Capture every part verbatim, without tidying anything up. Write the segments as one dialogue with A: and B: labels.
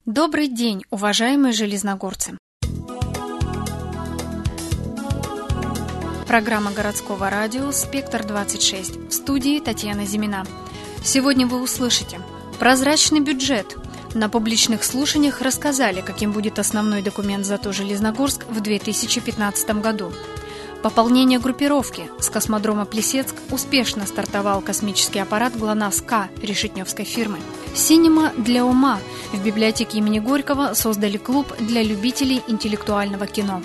A: Добрый день, уважаемые железногорцы! Программа городского радио «Спектр двадцать шесть». В студии Татьяна Зимина. Сегодня вы услышите прозрачный бюджет. На публичных слушаниях рассказали, каким будет основной документ «Зато Железногорск» в две тысячи пятнадцатом году. Пополнение группировки. С космодрома Плесецк успешно стартовал космический аппарат ГЛОНАСС-К решетневской фирмы. «Синема для ума». В библиотеке имени Горького создали клуб для любителей интеллектуального кино.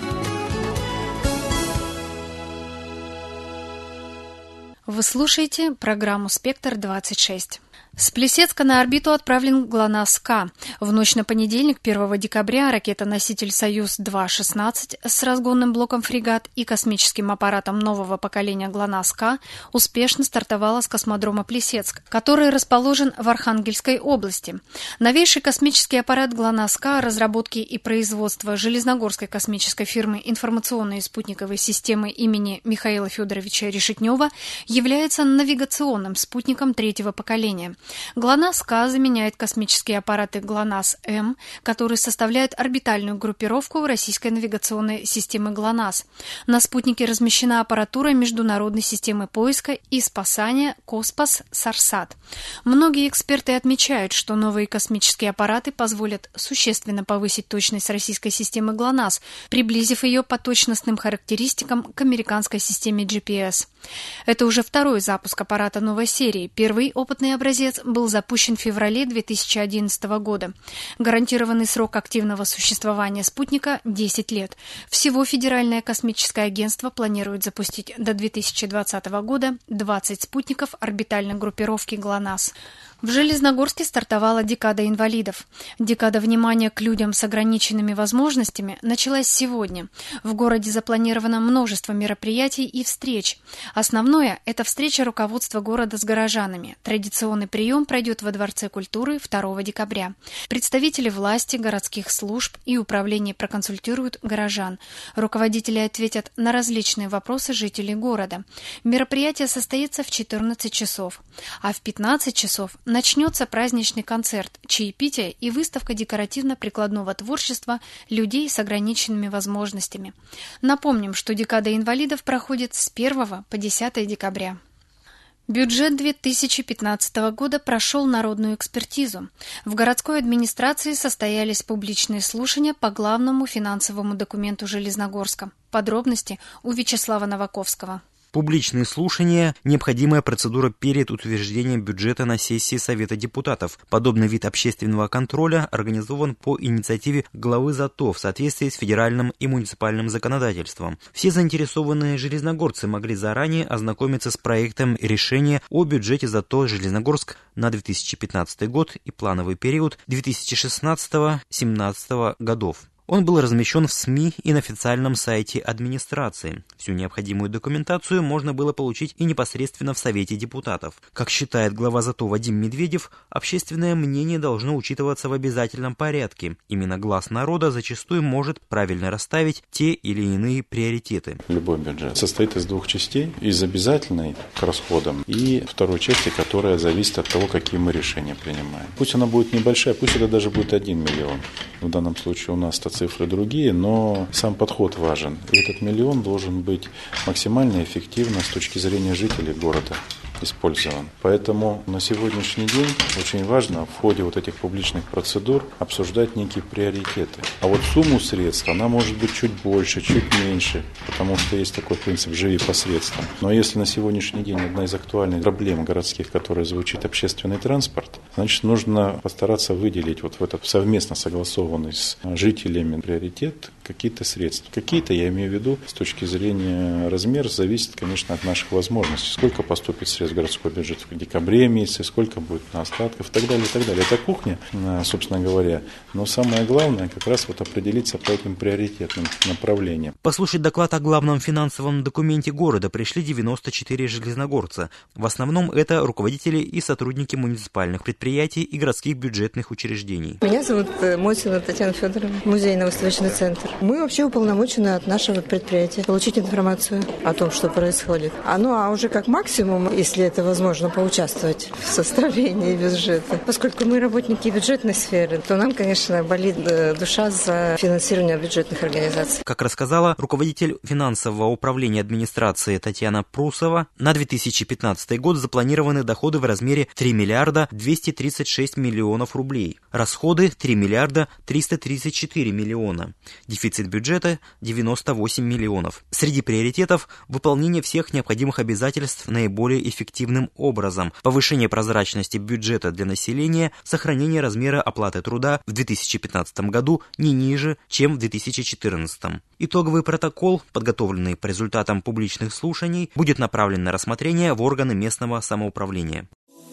A: Вы слушаете программу «Спектр двадцать шесть». С Плесецка на орбиту отправлен ГЛОНАСС-К. В ночь на понедельник, первого декабря, ракета-носитель «Союз-два шестнадцать» с разгонным блоком «Фрегат» и космическим аппаратом нового поколения ГЛОНАСС-К успешно стартовала с космодрома Плесецк, который расположен в Архангельской области. Новейший космический аппарат ГЛОНАСС-К разработки и производства Железногорской космической фирмы информационной и спутниковой системы имени Михаила Федоровича Решетнева является навигационным спутником третьего поколения. ГЛОНАСС-К заменяет космические аппараты ГЛОНАСС-М, которые составляют орбитальную группировку российской навигационной системы ГЛОНАСС. На спутнике размещена аппаратура международной системы поиска и спасания Коспас-Сарсат. Многие эксперты отмечают, что новые космические аппараты позволят существенно повысить точность российской системы ГЛОНАСС, приблизив ее по точностным характеристикам к американской системе джи пи эс. Это уже второй запуск аппарата новой серии. Первый опытный образец был запущен в феврале две тысячи одиннадцатого года. Гарантированный срок активного существования спутника – десять лет. Всего Федеральное космическое агентство планирует запустить до две тысячи двадцатого года двадцать спутников орбитальной группировки ГЛОНАСС. В Железногорске стартовала декада инвалидов. Декада внимания к людям с ограниченными возможностями началась сегодня. В городе запланировано множество мероприятий и встреч. Основное – это встреча руководства города с горожанами. Традиционный прием пройдет во Дворце культуры второго декабря. Представители власти, городских служб и управления проконсультируют горожан. Руководители ответят на различные вопросы жителей города. Мероприятие состоится в четырнадцать часов, а в пятнадцать часов начнется праздничный концерт, чаепитие и выставка декоративно-прикладного творчества людей с ограниченными возможностями. Напомним, что декада инвалидов проходит с первого по десятое декабря. Бюджет две тысячи пятнадцатого года прошел народную экспертизу. В городской администрации состоялись публичные слушания по главному финансовому документу Железногорска. Подробности у Вячеслава Новаковского.
B: Публичные слушания – необходимая процедура перед утверждением бюджета на сессии Совета депутатов. Подобный вид общественного контроля организован по инициативе главы ЗАТО в соответствии с федеральным и муниципальным законодательством. Все заинтересованные железногорцы могли заранее ознакомиться с проектом решения о бюджете ЗАТО Железногорск на две тысячи пятнадцатый год и плановый период две тысячи шестнадцатого — две тысячи семнадцатого годов. Он был размещен в СМИ и на официальном сайте администрации. Всю необходимую документацию можно было получить и непосредственно в Совете депутатов. Как считает глава ЗАТО Вадим Медведев, общественное мнение должно учитываться в обязательном порядке. Именно глас народа зачастую может правильно расставить те или иные приоритеты.
C: Любой бюджет состоит из двух частей: из обязательной к расходам и второй части, которая зависит от того, какие мы решения принимаем. Пусть она будет небольшая, пусть это даже будет один миллион. В данном случае у нас цифры другие, но сам подход важен. И этот миллион должен быть максимально эффективно с точки зрения жителей города использован. Поэтому на сегодняшний день очень важно в ходе вот этих публичных процедур обсуждать некие приоритеты. А вот сумму средств, она может быть чуть больше, чуть меньше, потому что есть такой принцип «живи посредством». Но если на сегодняшний день одна из актуальных проблем городских, которая звучит, общественный транспорт, значит, нужно постараться выделить вот в этот совместно согласованный с жителями приоритет какие-то средства. Какие-то, я имею в виду, с точки зрения размера, зависит, конечно, от наших возможностей. Сколько поступит средств в городской бюджет в декабре месяце, сколько будет на остатков и так далее, и так далее. Это кухня, собственно говоря. Но самое главное, как раз вот определиться по этим приоритетным направлениям.
B: Послушать доклад о главном финансовом документе города пришли девяносто четыре железногорца. В основном это руководители и сотрудники муниципальных предприятий и городских бюджетных учреждений.
D: Меня зовут Мотина Татьяна Федоровна, музейно-выставочный центр. Мы вообще уполномочены от нашего предприятия получить информацию о том, что происходит. А ну а уже как максимум, если это возможно, поучаствовать в составлении бюджета. Поскольку мы работники бюджетной сферы, то нам, конечно, болит душа за финансирование бюджетных организаций.
B: Как рассказала руководитель финансового управления администрации Татьяна Прусова, на две тысячи пятнадцатый год запланированы доходы в размере три миллиарда двести тридцать шесть миллионов рублей, расходы три миллиарда триста тридцать четыре миллиона, дефицит бюджета девяносто восемь миллионов. Среди приоритетов – выполнение всех необходимых обязательств наиболее эффективным образом, повышение прозрачности бюджета для населения, сохранение размера оплаты труда в две тысячи пятнадцатом году не ниже, чем в две тысячи четырнадцатом. Итоговый протокол, подготовленный по результатам публичных слушаний, будет направлен на рассмотрение в органы местного самоуправления.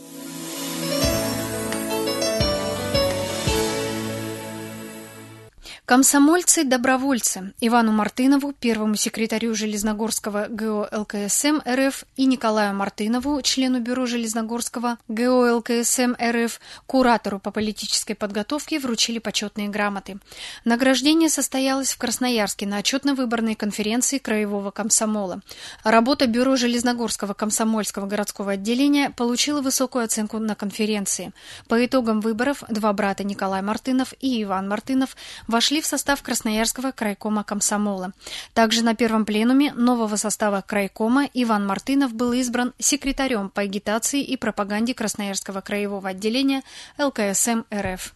A: Комсомольцы-добровольцы Ивану Мартынову, первому секретарю Железногорского ГО ЛКСМ РФ, и Николаю Мартынову, члену бюро Железногорского ГО ЛКСМ РФ, куратору по политической подготовке, вручили почетные грамоты. Награждение состоялось в Красноярске на отчетно-выборной конференции Краевого комсомола. Работа бюро Железногорского комсомольского городского отделения получила высокую оценку на конференции. По итогам выборов два брата Николай Мартынов и Иван Мартынов вошли в состав Красноярского крайкома комсомола. Также на первом пленуме нового состава крайкома Иван Мартынов был избран секретарем по агитации и пропаганде Красноярского краевого отделения ЛКСМ РФ.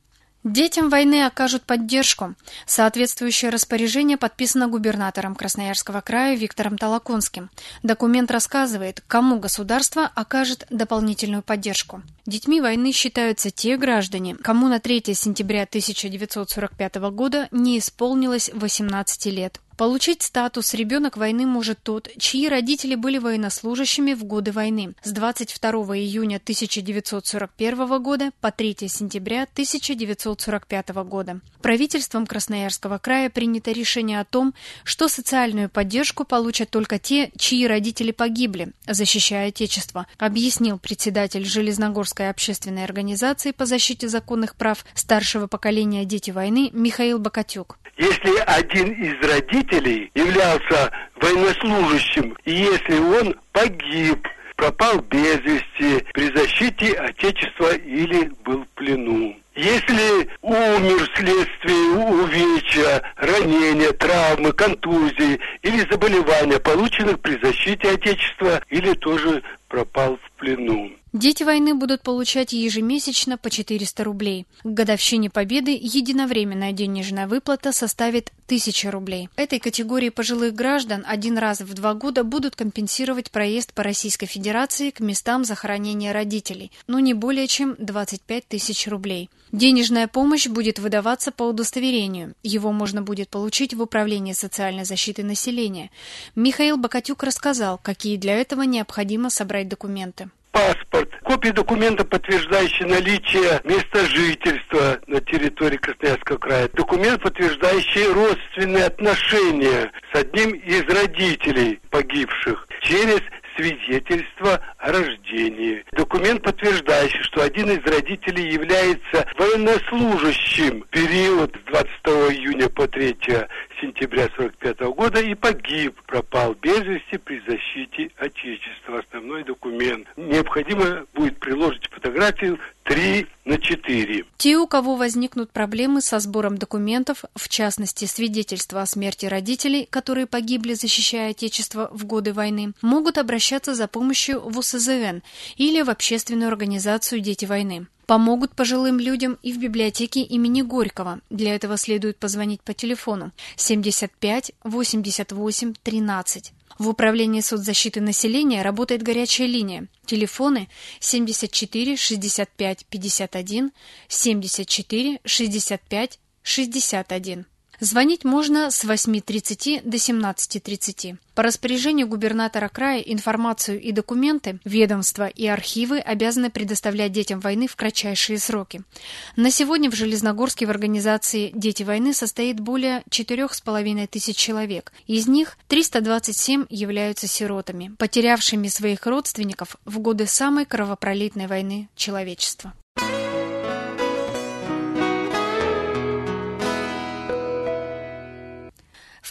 A: Детям войны окажут поддержку. Соответствующее распоряжение подписано губернатором Красноярского края Виктором Толоконским. Документ рассказывает, кому государство окажет дополнительную поддержку. Детьми войны считаются те граждане, кому на третье сентября тысяча девятьсот сорок пятого года не исполнилось восемнадцати лет. Получить статус «ребенок войны» может тот, чьи родители были военнослужащими в годы войны с двадцать второго июня тысяча девятьсот сорок первого года по третье сентября тысяча девятьсот сорок пятого года. Правительством Красноярского края принято решение о том, что социальную поддержку получат только те, чьи родители погибли, защищая Отечество, объяснил председатель Железногорской общественной организации по защите законных прав старшего поколения «Дети войны» Михаил Бакатюк.
E: Если один из родителей являлся военнослужащим, и если он погиб, пропал без вести при защите Отечества или был в плену. Если умер вследствие увечья, ранения, травмы, контузии или заболевания, полученных при защите Отечества, или тоже пропал в плену.
A: Дети войны будут получать ежемесячно по четыреста рублей. К годовщине Победы единовременная денежная выплата составит тысяча рублей. Этой категории пожилых граждан один раз в два года будут компенсировать проезд по Российской Федерации к местам захоронения родителей, но не более чем двадцать пять тысяч рублей. Денежная помощь будет выдаваться по удостоверению. Его можно будет получить в Управлении социальной защиты населения. Михаил Бакатюк рассказал, какие для этого необходимо собрать документы.
E: Паспорт, копия документа, подтверждающий наличие места жительства на территории Красноярского края, документ, подтверждающий родственные отношения с одним из родителей погибших через свидетельство о рождении, документ, подтверждающий, что один из родителей является военнослужащим в период с двадцать второго июня по третье сентября сорок пятого года и погиб, пропал без вести при защите Отечества. Основной документ. Необходимо будет приложить фотографию три на четыре.
A: Те, у кого возникнут проблемы со сбором документов, в частности свидетельства о смерти родителей, которые погибли, защищая Отечество в годы войны, могут обращаться за помощью в УСЗН или в общественную организацию «Дети войны». Помогут пожилым людям и в библиотеке имени Горького. Для этого следует позвонить по телефону семьдесят пять восемьдесят восемь тринадцать. В Управлении соцзащиты населения работает горячая линия. Телефоны семьдесят четыре шестьдесят пять пятьдесят один, семьдесят четыре шестьдесят пять шестьдесят один. Звонить можно с восьми тридцати до семнадцати тридцати. По распоряжению губернатора края информацию и документы ведомства и архивы обязаны предоставлять детям войны в кратчайшие сроки. На сегодня в Железногорске в организации «Дети войны» состоит более четырех с половиной тысяч человек. Из них триста двадцать семь являются сиротами, потерявшими своих родственников в годы самой кровопролитной войны человечества.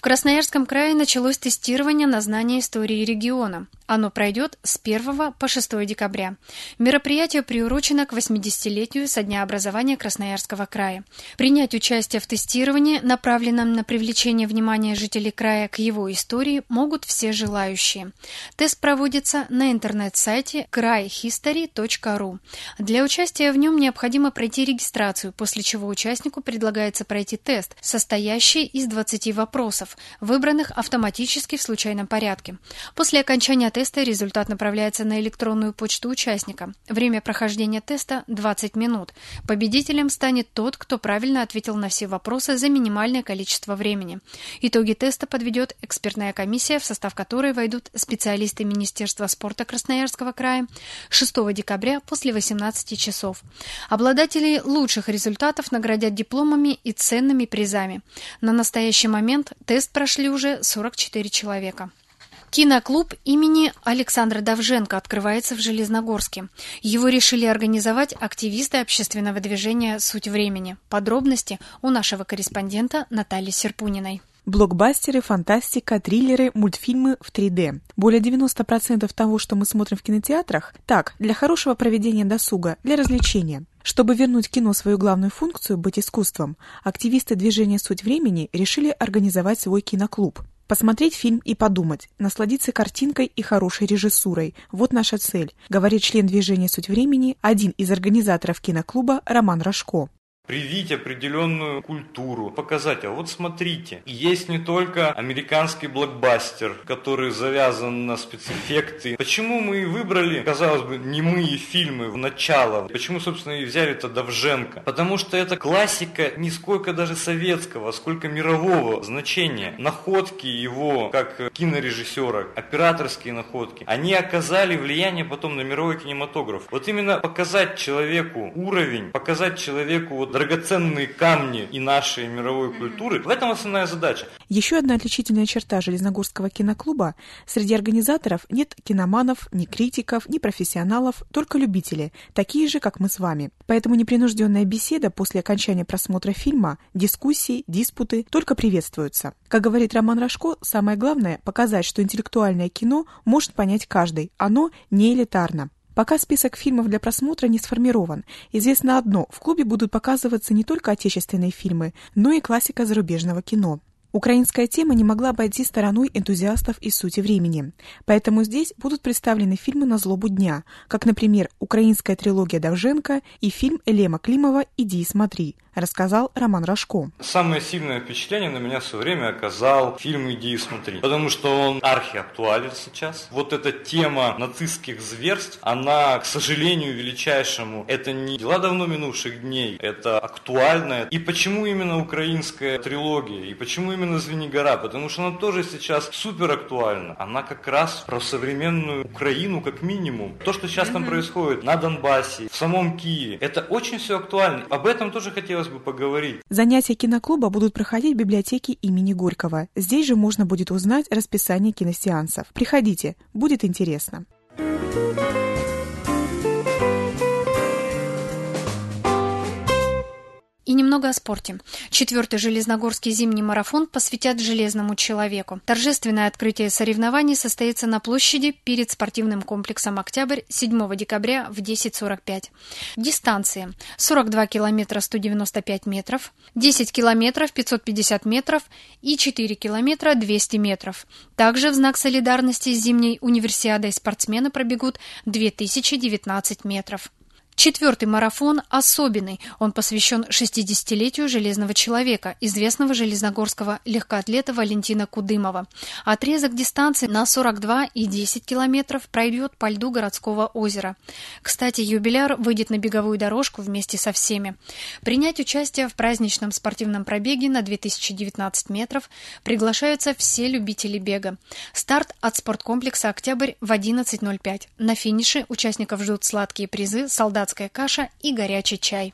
A: Красноярском крае началось тестирование на знание истории региона. Оно пройдет с первого по шестое декабря. Мероприятие приурочено к восьмидесятилетию со дня образования Красноярского края. Принять участие в тестировании, направленном на привлечение внимания жителей края к его истории, могут все желающие. Тест проводится на интернет-сайте край хистори точка ру. Для участия в нем необходимо пройти регистрацию, после чего участнику предлагается пройти тест, состоящий из двадцати вопросов, выбранных автоматически в случайном порядке. После окончания теста результат направляется на электронную почту участника. Время прохождения теста – двадцать минут. Победителем станет тот, кто правильно ответил на все вопросы за минимальное количество времени. Итоги теста подведет экспертная комиссия, в состав которой войдут специалисты Министерства спорта Красноярского края шестого декабря после восемнадцати часов. Обладателей лучших результатов наградят дипломами и ценными призами. На настоящий момент тест прошли уже сорок четыре человека. Киноклуб имени Александра Довженко открывается в Железногорске. Его решили организовать активисты общественного движения «Суть времени». Подробности у нашего корреспондента Натальи Серпуниной.
F: Блокбастеры, фантастика, триллеры, мультфильмы в три дэ. Более девяносто процентов того, что мы смотрим в кинотеатрах, так, для хорошего проведения досуга, для развлечения. Чтобы вернуть кино свою главную функцию – быть искусством, активисты движения «Суть времени» решили организовать свой киноклуб. Посмотреть фильм и подумать, насладиться картинкой и хорошей режиссурой – вот наша цель, говорит член движения «Суть времени», один из организаторов киноклуба Роман Рожко.
G: Привить определенную культуру, показать, а вот смотрите, есть не только американский блокбастер, который завязан на спецэффекты. Почему мы выбрали, казалось бы, немые фильмы в начало? Почему, собственно, и взяли-то Довженко? Потому что это классика не сколько даже советского, сколько мирового значения. Находки его, как кинорежиссера, операторские находки, они оказали влияние потом на мировой кинематограф. Вот именно показать человеку уровень, показать человеку вот драгоценные камни и нашей мировой культуры. В этом основная задача.
F: Еще одна отличительная черта Железногорского киноклуба – среди организаторов нет киноманов, ни критиков, ни профессионалов, только любители, такие же, как мы с вами. Поэтому непринужденная беседа после окончания просмотра фильма, дискуссии, диспуты только приветствуются. Как говорит Роман Рожко, самое главное – показать, что интеллектуальное кино может понять каждый, оно не элитарно. Пока список фильмов для просмотра не сформирован, известно одно – в клубе будут показываться не только отечественные фильмы, но и классика зарубежного кино. Украинская тема не могла обойти стороной энтузиастов из «Сути времени». Поэтому здесь будут представлены фильмы на злобу дня, как, например, украинская трилогия Довженко и фильм Элема Климова «Иди и смотри», рассказал Роман Рожко.
G: Самое сильное впечатление на меня в свое время оказал фильм «Иди и смотри», потому что он архиактуален сейчас. Вот эта тема нацистских зверств, она, к сожалению, величайшему, это не дела давно минувших дней, это актуальное. И почему именно украинская трилогия, и почему именно Звенигора? Потому что она тоже сейчас супер актуальна. Она как раз про современную Украину, как минимум. То, что сейчас там происходит на Донбассе, в самом Киеве, это очень все актуально. Об этом тоже хотелось бы поговорить.
F: Занятия киноклуба будут проходить в библиотеке имени Горького. Здесь же можно будет узнать расписание киносеансов. Приходите, будет интересно.
A: И немного о спорте. Четвертый Железногорский зимний марафон посвятят железному человеку. Торжественное открытие соревнований состоится на площади перед спортивным комплексом «Октябрь» седьмого декабря в десять сорок пять. Дистанции: сорок два километра сто девяносто пять метров, десять километров пятьсот пятьдесят метров и четыре километра двести метров. Также в знак солидарности с зимней универсиадой спортсмены пробегут две тысячи девятнадцать метров. Четвертый марафон особенный. Он посвящен шестидесятилетию железного человека, известного железногорского легкоатлета Валентина Кудымова. Отрезок дистанции на сорок два и десять километров пройдет по льду городского озера. Кстати, юбиляр выйдет на беговую дорожку вместе со всеми. Принять участие в праздничном спортивном пробеге на две тысячи девятнадцать метров приглашаются все любители бега. Старт от спорткомплекса «Октябрь» в одиннадцать ноль пять. На финише участников ждут сладкие призы, солдатская каша и горячий чай.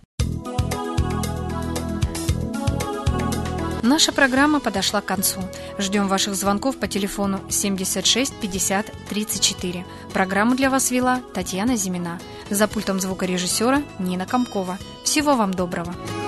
A: Наша программа подошла к концу. Ждем ваших звонков по телефону семьдесят шесть пятьдесят тридцать четыре. Программу для вас вела Татьяна Зимина. За пультом звукорежиссера Нина Комкова. Всего вам доброго.